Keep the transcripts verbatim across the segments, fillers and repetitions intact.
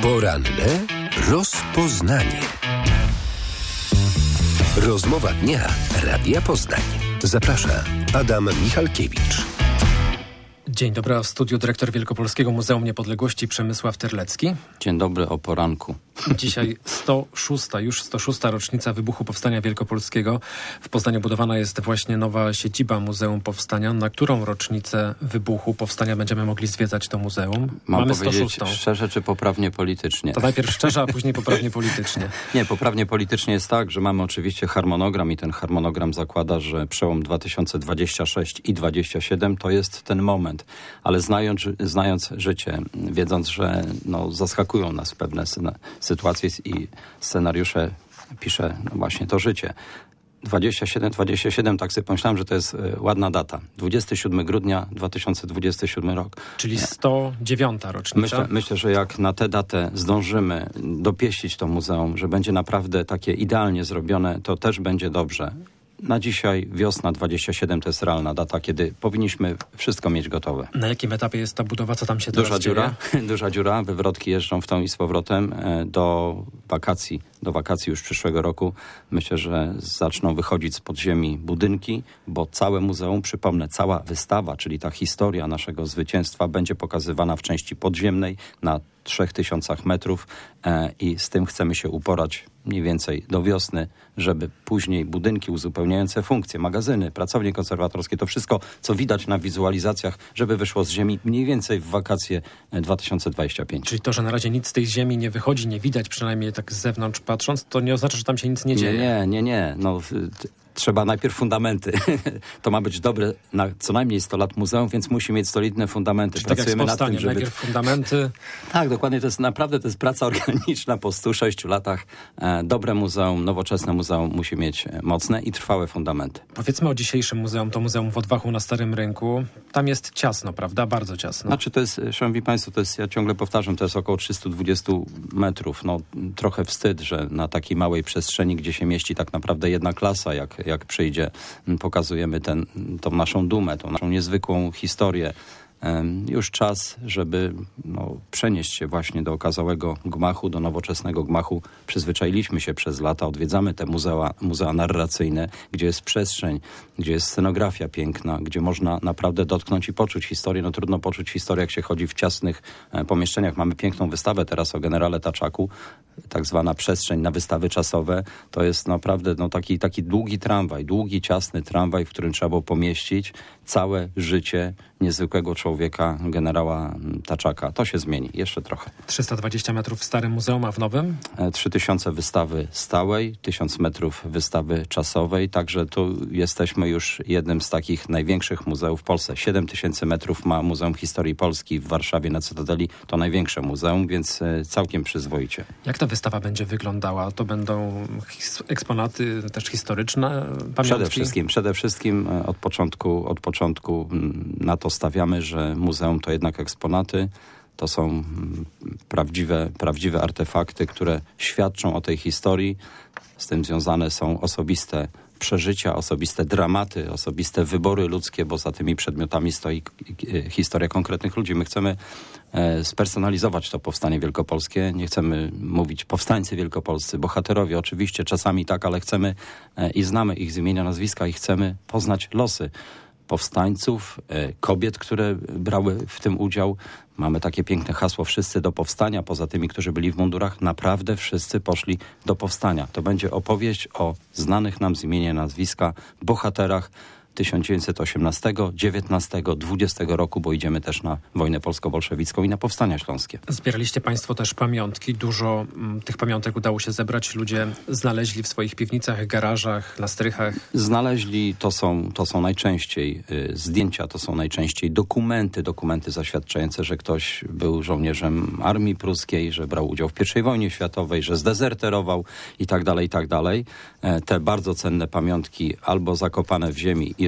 Poranne rozpoznanie. Rozmowa dnia Radia Poznań. Zaprasza Adam Michalkiewicz. Dzień dobry, a w studiu dyrektor Wielkopolskiego Muzeum Niepodległości Przemysław Terlecki. Dzień dobry o poranku. Dzisiaj sto szósta, już sto szósta rocznica wybuchu Powstania Wielkopolskiego. W Poznaniu budowana jest właśnie nowa siedziba Muzeum Powstania. Na którą rocznicę wybuchu Powstania będziemy mogli zwiedzać to muzeum? Mam Mamy powiedzieć sto szóstą. szczerze czy poprawnie politycznie? To najpierw szczerze, a później poprawnie politycznie. Nie, poprawnie politycznie jest tak, że mamy oczywiście harmonogram i ten harmonogram zakłada, że przełom dwa tysiące dwudziesty szósty i dwudziesty siódmy to jest ten moment. Ale znając, znając życie, wiedząc, że no, zaskakują nas pewne sytuacje i scenariusze, pisze no właśnie to życie. dwudziesty siódmy, dwudziesty siódmy, tak sobie pomyślałem, że to jest ładna data. dwudziestego siódmego grudnia dwa tysiące dwudziesty siódmy rok. Czyli sto dziewiąta rocznica. Myślę, myślę, że jak na tę datę zdążymy dopieścić to muzeum, że będzie naprawdę takie idealnie zrobione, to też będzie dobrze. Na dzisiaj wiosna dwudziesty siódmy to jest realna data, kiedy powinniśmy wszystko mieć gotowe. Na jakim etapie jest ta budowa? Co tam się teraz Duża dzieje? dziura, duża dziura, wywrotki jeżdżą w tą i z powrotem do wakacji, do wakacji już przyszłego roku. Myślę, że zaczną wychodzić z podziemi budynki, bo całe muzeum, przypomnę, cała wystawa, czyli ta historia naszego zwycięstwa będzie pokazywana w części podziemnej na trzech tysiącach metrów e, i z tym chcemy się uporać mniej więcej do wiosny, żeby później budynki uzupełniające funkcje, magazyny, pracownie konserwatorskie, to wszystko, co widać na wizualizacjach, żeby wyszło z ziemi mniej więcej w wakacje dwa tysiące dwudziesty piąty. Czyli to, że na razie nic z tej ziemi nie wychodzi, nie widać, przynajmniej tak z zewnątrz patrząc, to nie oznacza, że tam się nic nie dzieje. Nie, nie, nie. No, t- Trzeba najpierw fundamenty. To ma być dobre na co najmniej sto lat muzeum, więc musi mieć solidne fundamenty. Czyli Pracujemy tak jak z powstaniem, nad tym, żeby... najpierw fundamenty. Tak, dokładnie. To jest naprawdę to jest praca organiczna po stu sześciu latach. E, dobre muzeum, nowoczesne muzeum musi mieć mocne i trwałe fundamenty. Powiedzmy o dzisiejszym muzeum. To muzeum w Odwachu na Starym Rynku. Tam jest ciasno, prawda? Bardzo ciasno. Znaczy to jest, szanowni państwo, to jest, ja ciągle powtarzam, to jest około trzysta dwadzieścia metrów. No trochę wstyd, że na takiej małej przestrzeni, gdzie się mieści tak naprawdę jedna klasa, jak jak przyjdzie, pokazujemy ten, tą naszą dumę, tą naszą niezwykłą historię. Już czas, żeby no, przenieść się właśnie do okazałego gmachu, do nowoczesnego gmachu. Przyzwyczailiśmy się przez lata, odwiedzamy te muzea, muzea narracyjne, gdzie jest przestrzeń, gdzie jest scenografia piękna, gdzie można naprawdę dotknąć i poczuć historię. No trudno poczuć historię, jak się chodzi w ciasnych e, pomieszczeniach. Mamy piękną wystawę teraz o generale Taczaku, tak zwana przestrzeń na wystawy czasowe. To jest naprawdę no, taki, taki długi tramwaj, długi, ciasny tramwaj, w którym trzeba było pomieścić całe życie niezwykłego człowieka, generała Taczaka. To się zmieni, jeszcze trochę. trzysta dwadzieścia metrów w starym muzeum, a w nowym? trzy tysiące wystawy stałej, tysiąc metrów wystawy czasowej, także tu jesteśmy już jednym z takich największych muzeów w Polsce. siedem tysięcy metrów ma Muzeum Historii Polski w Warszawie na Cytadeli. To największe muzeum, więc całkiem przyzwoicie. Jak ta wystawa będzie wyglądała? To będą his- eksponaty też historyczne, pamiątki? Przede wszystkim, przede wszystkim od początku, od początku na to stawiamy, że muzeum to jednak eksponaty, to są prawdziwe, prawdziwe artefakty, które świadczą o tej historii. Z tym związane są osobiste przeżycia, osobiste dramaty, osobiste wybory ludzkie, bo za tymi przedmiotami stoi historia konkretnych ludzi. My chcemy spersonalizować to powstanie wielkopolskie. Nie chcemy mówić powstańcy wielkopolscy, bohaterowie, oczywiście czasami tak, ale chcemy i znamy ich z imienia, nazwiska i chcemy poznać losy powstańców, kobiet, które brały w tym udział. Mamy takie piękne hasło wszyscy do powstania, poza tymi, którzy byli w mundurach, naprawdę wszyscy poszli do powstania. To będzie opowieść o znanych nam z imienia, nazwiska bohaterach tysiąc dziewięćset osiemnastego, dziewiętnastego, dwudziestego roku, bo idziemy też na wojnę polsko-bolszewicką i na powstania śląskie. Zbieraliście państwo też pamiątki. Dużo m, tych pamiątek udało się zebrać. Ludzie znaleźli w swoich piwnicach, garażach, na strychach. Znaleźli, to są, to są najczęściej y, zdjęcia, to są najczęściej dokumenty, dokumenty zaświadczające, że ktoś był żołnierzem armii pruskiej, że brał udział w pierwszej wojnie światowej, że zdezerterował i tak dalej, i tak dalej. E, te bardzo cenne pamiątki albo zakopane w ziemi i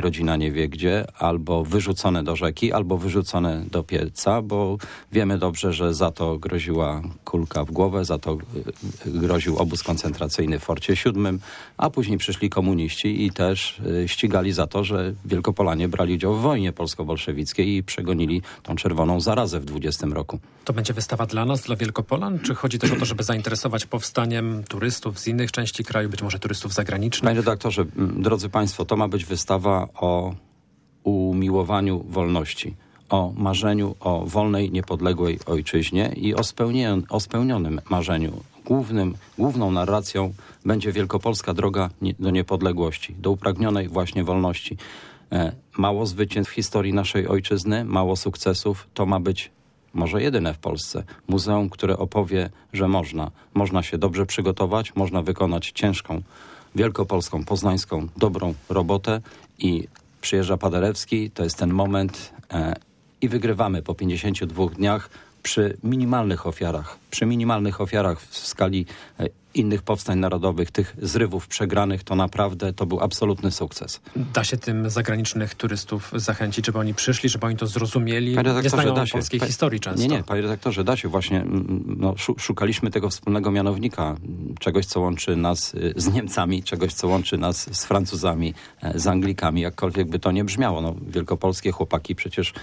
rodzina nie wie gdzie, albo wyrzucone do rzeki, albo wyrzucone do pieca, bo wiemy dobrze, że za to groziła kulka w głowę, za to groził obóz koncentracyjny w Forcie Siódmym, a później przyszli komuniści i też ścigali za to, że Wielkopolanie brali udział w wojnie polsko-bolszewickiej i przegonili tą czerwoną zarazę w dwudziestym roku. To będzie wystawa dla nas, dla Wielkopolan? Czy chodzi też o to, żeby zainteresować powstaniem turystów z innych części kraju, być może turystów zagranicznych? Panie redaktorze, drodzy państwo, to ma być wystawa o umiłowaniu wolności, o marzeniu o wolnej, niepodległej ojczyźnie i o, spełnien- o spełnionym marzeniu. Głównym, główną narracją będzie wielkopolska droga nie, do niepodległości, do upragnionej właśnie wolności. E, mało zwycięstw w historii naszej ojczyzny, mało sukcesów, to ma być może jedyne w Polsce muzeum, które opowie, że można. Można się dobrze przygotować, można wykonać ciężką, wielkopolską, poznańską, dobrą robotę i przyjeżdża Paderewski, to jest ten moment e, i wygrywamy po pięćdziesięciu dwóch dniach przy minimalnych ofiarach, przy minimalnych ofiarach w skali e, innych powstań narodowych, tych zrywów przegranych, to naprawdę to był absolutny sukces. Da się tym zagranicznych turystów zachęcić, żeby oni przyszli, żeby oni to zrozumieli? Nie znają da się. polskiej Pa, historii często. Nie, nie, panie redaktorze, da się. Właśnie no, szukaliśmy tego wspólnego mianownika, czegoś, co łączy nas z Niemcami, czegoś, co łączy nas z Francuzami, z Anglikami, jakkolwiek by to nie brzmiało. No, wielkopolskie chłopaki przecież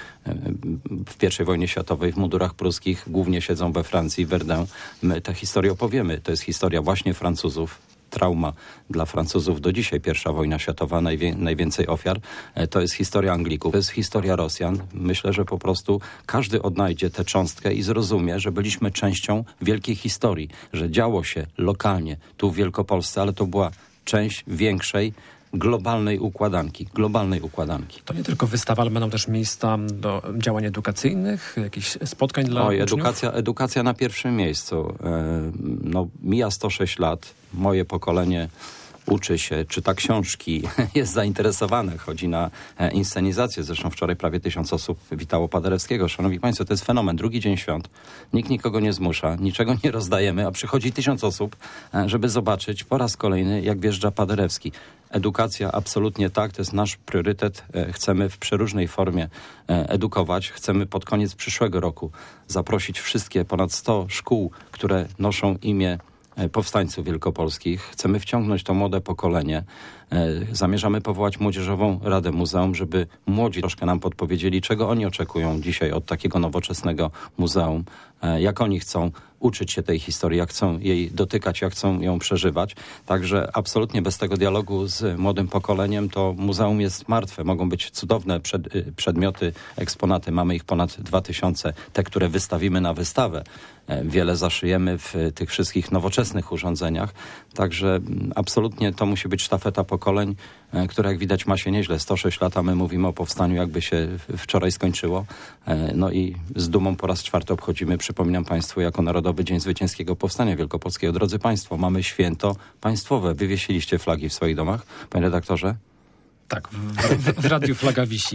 w pierwszej wojnie światowej w mundurach pruskich głównie siedzą we Francji, Verdun. My tę historię opowiemy. To jest historia właśnie Francuzów. Trauma dla Francuzów do dzisiaj. Pierwsza wojna światowa, najwię- najwięcej ofiar. E, to jest historia Anglików, to jest historia Rosjan. Myślę, że po prostu każdy odnajdzie tę cząstkę i zrozumie, że byliśmy częścią wielkiej historii, że działo się lokalnie tu w Wielkopolsce, ale to była część większej, globalnej układanki. Globalnej układanki. To nie tylko wystawa, ale będą też miejsca do działań edukacyjnych, jakichś spotkań dla Oj, uczniów? edukacja, edukacja na pierwszym miejscu. E, no, mija sto sześć lat. Moje pokolenie uczy się, czyta książki, jest zainteresowane, chodzi na e, inscenizację. Zresztą wczoraj prawie tysiąc osób witało Paderewskiego. Szanowni państwo, to jest fenomen. Drugi dzień świąt. Nikt nikogo nie zmusza, niczego nie rozdajemy, a przychodzi tysiąc osób, e, żeby zobaczyć po raz kolejny, jak wjeżdża Paderewski. Edukacja absolutnie tak, to jest nasz priorytet. E, chcemy w przeróżnej formie e, edukować. Chcemy pod koniec przyszłego roku zaprosić wszystkie ponad sto szkół, które noszą imię powstańców wielkopolskich. Chcemy wciągnąć to młode pokolenie. Zamierzamy powołać Młodzieżową Radę Muzeum, żeby młodzi troszkę nam podpowiedzieli, czego oni oczekują dzisiaj od takiego nowoczesnego muzeum, jak oni chcą uczyć się tej historii, jak chcą jej dotykać, jak chcą ją przeżywać. Także absolutnie bez tego dialogu z młodym pokoleniem to muzeum jest martwe. Mogą być cudowne przed, przedmioty, eksponaty. Mamy ich ponad dwa tysiące. Te, które wystawimy na wystawę. Wiele zaszyjemy w tych wszystkich nowoczesnych urządzeniach. Także absolutnie to musi być sztafeta pokoleń, która jak widać ma się nieźle. sto sześć lat, a my mówimy o powstaniu, jakby się wczoraj skończyło. No i z dumą po raz czwarty obchodzimy, przypominam państwu, jako Narodowy Dzień Zwycięskiego Powstania Wielkopolskiego. Drodzy państwo, mamy święto państwowe. Wywiesiliście flagi w swoich domach, panie redaktorze? Tak, w, w, w radiu flaga wisi,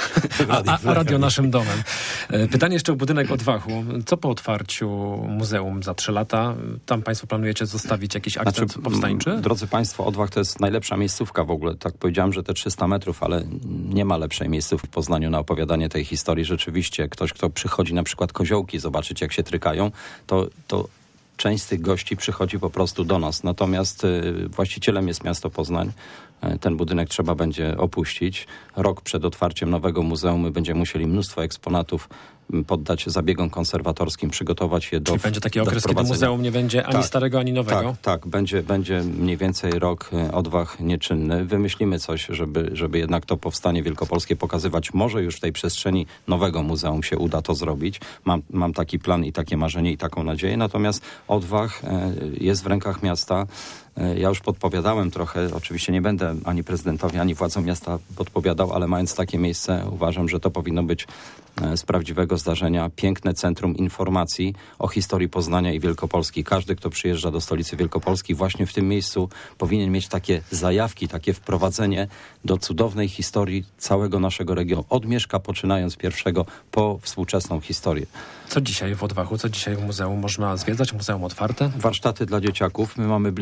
a, a, a radio naszym domem. Pytanie jeszcze o budynek Odwachu. Co po otwarciu muzeum za trzy lata? Tam państwo planujecie zostawić jakiś akcent znaczy, powstańczy? Drodzy państwo, Odwach to jest najlepsza miejscówka w ogóle. Tak powiedziałem, że te trzysta metrów, ale nie ma lepszej miejscówki w Poznaniu na opowiadanie tej historii. Rzeczywiście ktoś, kto przychodzi na przykład Koziołki zobaczyć, jak się trykają, to... to część z tych gości przychodzi po prostu do nas. Natomiast y, właścicielem jest miasto Poznań. Y, ten budynek trzeba będzie opuścić. Rok przed otwarciem nowego muzeum my będziemy musieli mnóstwo eksponatów y, poddać zabiegom konserwatorskim, przygotować je do Czyli będzie taki okres, kiedy muzeum nie będzie ani tak, starego, ani nowego? Tak, tak. Będzie, będzie mniej więcej rok y, Odwach nieczynny. Wymyślimy coś, żeby, żeby jednak to powstanie wielkopolskie pokazywać. Może już w tej przestrzeni nowego muzeum się uda to zrobić. Mam, mam taki plan i takie marzenie i taką nadzieję. Natomiast Odwach jest w rękach miasta. Ja już podpowiadałem trochę, oczywiście nie będę ani prezydentowi, ani władzom miasta podpowiadał, ale mając takie miejsce uważam, że to powinno być z prawdziwego zdarzenia piękne centrum informacji o historii Poznania i Wielkopolski. Każdy, kto przyjeżdża do stolicy Wielkopolski, właśnie w tym miejscu powinien mieć takie zajawki, takie wprowadzenie do cudownej historii całego naszego regionu. Od Mieszka poczynając pierwszego po współczesną historię. Co dzisiaj w Odwachu, co dzisiaj w muzeum można zwiedzać? Muzeum otwarte? Warsztaty dla dzieciaków. My mamy blisko Starego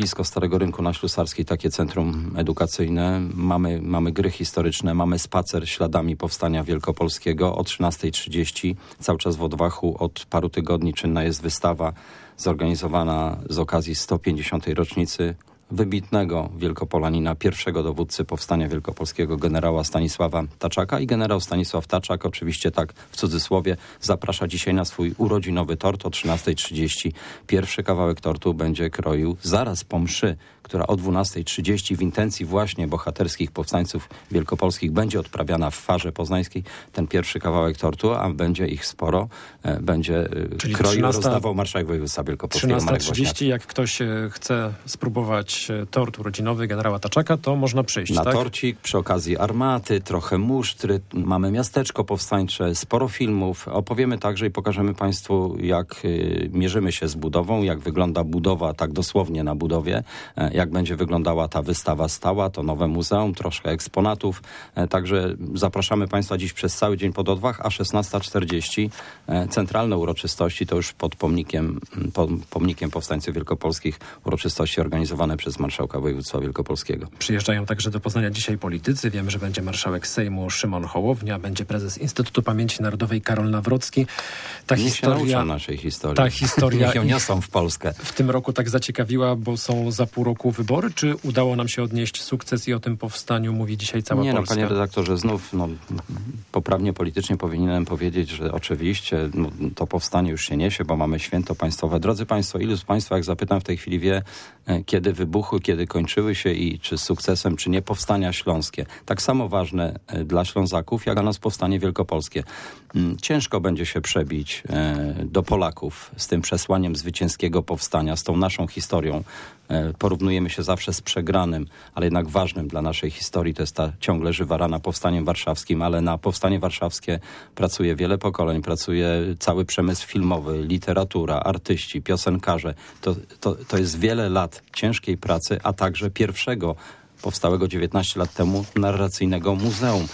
Starego Rynku na Ślusarskiej takie centrum edukacyjne. Mamy, mamy gry historyczne, mamy spacer śladami powstania wielkopolskiego o trzynastej trzydzieści. Cały czas w Odwachu od paru tygodni czynna jest wystawa zorganizowana z okazji sto pięćdziesiątej rocznicy wybitnego Wielkopolanina, pierwszego dowódcy powstania wielkopolskiego, generała Stanisława Taczaka. I generał Stanisław Taczak, oczywiście tak w cudzysłowie, zaprasza dzisiaj na swój urodzinowy tort o trzynastej trzydzieści. Pierwszy kawałek tortu będzie kroił zaraz po mszy, która o dwunastej trzydzieści w intencji właśnie bohaterskich powstańców wielkopolskich będzie odprawiana w Farze Poznańskiej. Ten pierwszy kawałek tortu, a będzie ich sporo, będzie Czyli kroił, trzynasta, rozdawał marszałek województwa wielkopolskiego. trzynasta trzydzieści, jak ktoś chce spróbować tort urodzinowy generała Taczaka, to można przyjść, Na tak? torcik, przy okazji armaty, trochę musztry, mamy miasteczko powstańcze, sporo filmów. Opowiemy także i pokażemy Państwu, jak y, mierzymy się z budową, jak wygląda budowa, tak dosłownie na budowie, e, jak będzie wyglądała ta wystawa stała, to nowe muzeum, troszkę eksponatów. E, także zapraszamy Państwa dziś przez cały dzień pod Odwach, a szesnasta czterdzieści e, centralne uroczystości, to już pod pomnikiem, pod pomnikiem powstańców wielkopolskich, uroczystości organizowane przez marszałka województwa wielkopolskiego. Przyjeżdżają także do Poznania dzisiaj politycy. Wiemy, że będzie marszałek Sejmu Szymon Hołownia, będzie prezes Instytutu Pamięci Narodowej Karol Nawrocki. Ta Niech historia, się nauczą naszej historii. Ta historia Niech ją niosą w Polskę. W tym roku tak zaciekawiła, bo są za pół roku wybory. Czy udało nam się odnieść sukces i o tym powstaniu mówi dzisiaj cała Nie, Polska? Nie, no panie redaktorze, znów no, poprawnie politycznie powinienem powiedzieć, że oczywiście no, to powstanie już się niesie, bo mamy święto państwowe. Drodzy Państwo, ilu z Państwa, jak zapytam w tej chwili, wie, kiedy wybuchły, kiedy kończyły się i czy z sukcesem, czy nie powstania śląskie. Tak samo ważne dla Ślązaków, jak dla nas powstanie wielkopolskie. Ciężko będzie się przebić do Polaków z tym przesłaniem zwycięskiego powstania, z tą naszą historią. Porównujemy się zawsze z przegranym, ale jednak ważnym dla naszej historii. To jest ta ciągle żywa rana powstaniem warszawskim, ale na powstanie warszawskie pracuje wiele pokoleń, pracuje cały przemysł filmowy, literatura, artyści, piosenkarze. To, to, to jest wiele lat ciężkiej pracy, a także pierwszego powstałego dziewiętnaście lat temu narracyjnego muzeum.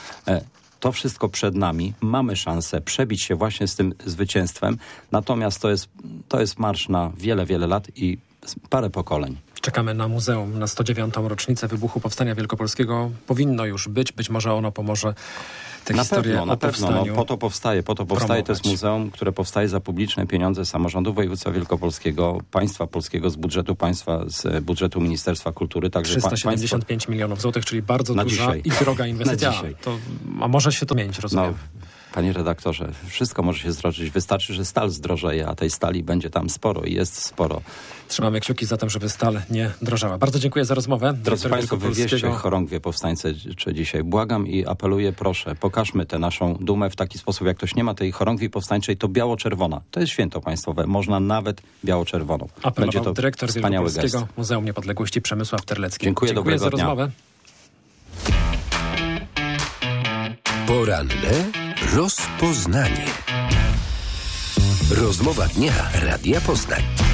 To wszystko przed nami. Mamy szansę przebić się właśnie z tym zwycięstwem. Natomiast to jest, to jest marsz na wiele, wiele lat i parę pokoleń. Czekamy na muzeum, na sto dziewiątą rocznicę wybuchu Powstania Wielkopolskiego. Powinno już być, być może ono pomoże tę na historię pewno, o na pewno, no, po to powstaje, po to powstaje, promować. To jest muzeum, które powstaje za publiczne pieniądze samorządu województwa wielkopolskiego, państwa polskiego, z budżetu państwa, z budżetu Ministerstwa Kultury. Także trzysta siedemdziesiąt pięć państwo... milionów złotych, czyli bardzo na duża dzisiaj. i droga inwestycja. To, a może się to zmienić, rozumiem. No. Panie redaktorze, wszystko może się zdrożyć. Wystarczy, że stal zdrożeje, a tej stali będzie tam sporo i jest sporo. Trzymamy kciuki za tym, żeby stal nie drożała. Bardzo dziękuję za rozmowę. Drodzy Państwo, wywieźcie chorągwie powstańcze dzisiaj. Błagam i apeluję, proszę, pokażmy tę naszą dumę w taki sposób. Jak ktoś nie ma tej chorągwi powstańczej, to biało-czerwona. To jest święto państwowe. Można nawet biało-czerwoną. Apelował będzie to dyrektor Wielkopolskiego gest. Muzeum Niepodległości Przemysław Terlecki. Dziękuję, dziękuję dobrego za dnia. rozmowę. Poranne rozpoznanie. Rozmowa dnia Radia Poznań.